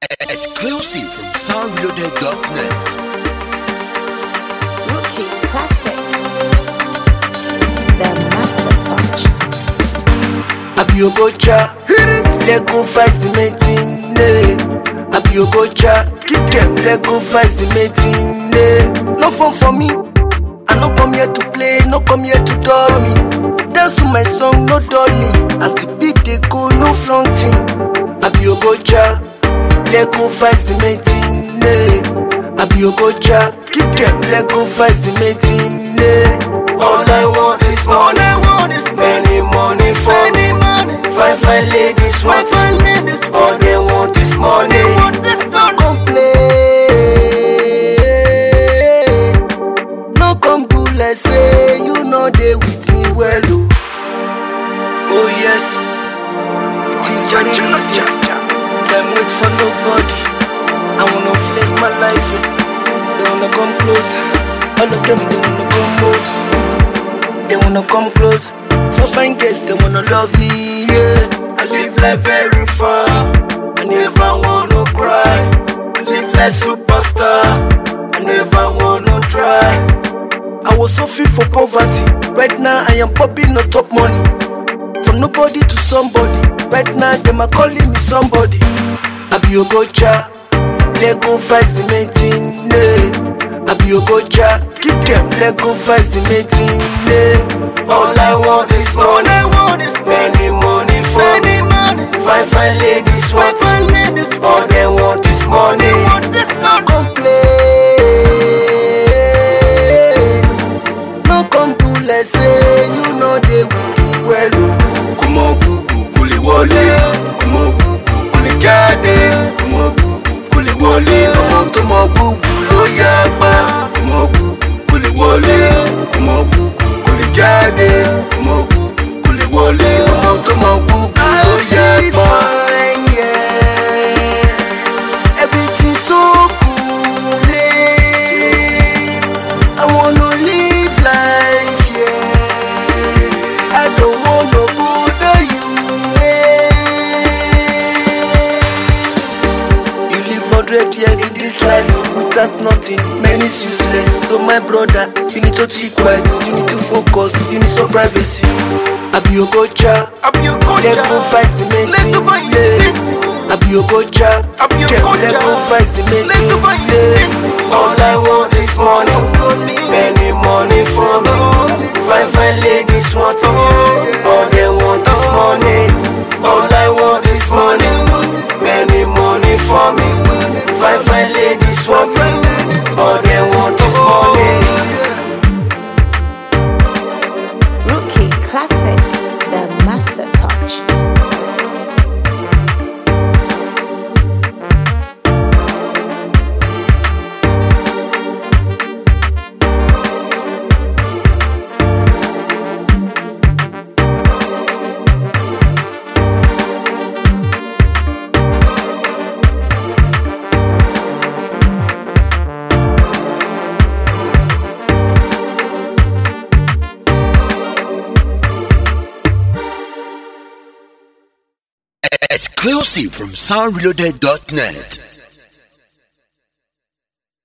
Exclusive from soundreloaded.net. Rookie Classic, the master touch. Abiogocha, let go fight the mating. Abiogocha, kick them, let go fight the mating. No fun for me. I no come here to play, no come here to dull me. Dance to my song, no dull me. As the beat they go, no fronting. Abiogocha, let go fight the mating. Abiogocha, kick them, let go fight the mating. All I want is money, many money for me. Fine ladies want me. All they want is money. No complain, no come do like say you know they with me well. Oh yes, it is very easy. Time wait for nobody. I wanna flex my life, yeah. They wanna come close. All of them they wanna come close. They wanna come close. For fine girls they wanna love me, yeah. I live life very far. I never wanna cry. I live like superstar. I never wanna try. I was so fit for poverty. Right now I am popping on top money. From nobody to somebody. Right now them are calling me somebody. Abiogocha, let go fight the mating. Abiogocha, keep them, let go fight the mating. All I want is money, many money for me. Fine ladies want me. All they want is money. No complain, no come to let's say you know they with me well. Kumo bubu kuli wole, kumo bubu kuli jade, kumo bubu kuli wole, kumo tumo bubu lo yagba, kumo bubu kuli wole, kumo bubu kuli jade, kumo bubu kuli wole, kumo tumo bubu lo yagba. Everything so cool, I wanna live life, yeah. I don't wanna bother you, You live 100 years in this life without nothing, man is useless. So my brother, you need to think wise, you need to focus, you need some privacy. Abiogocha, let go fight the mating. Abiogocha, let go fight the mating. All I want is money, many money for me. Fine ladies want me. All they want is money. All I want is money, many money for me. Fine ladies want me. All they want is money. Rookie Classic, the master touch. Exclusive from soundreloaded.net.